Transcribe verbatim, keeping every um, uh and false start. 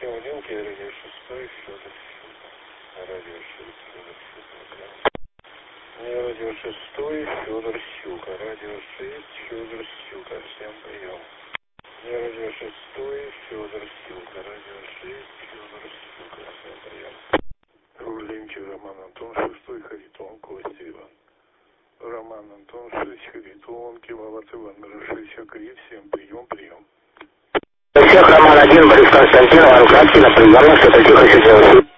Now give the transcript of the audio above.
прием один, радио шестой, Федор Щука. Радио шестой, Федор Щука. Не радио шестой, Федор Щука. Радио шесть, Федор Щука. Всем прием. Не радио шестой, Федор Щука. Радио шесть, Федор Щука. Всем прием. Рулинчик Роман Антон, шестой, Харитон, Костя Иван. Роман Антон, шесть, Харитон, Киловатт Иван, шесть, Акрит, всем прием, прием. Всех Роман один, Борис Константинов, Анкратки, на приемах, что таких еще делать.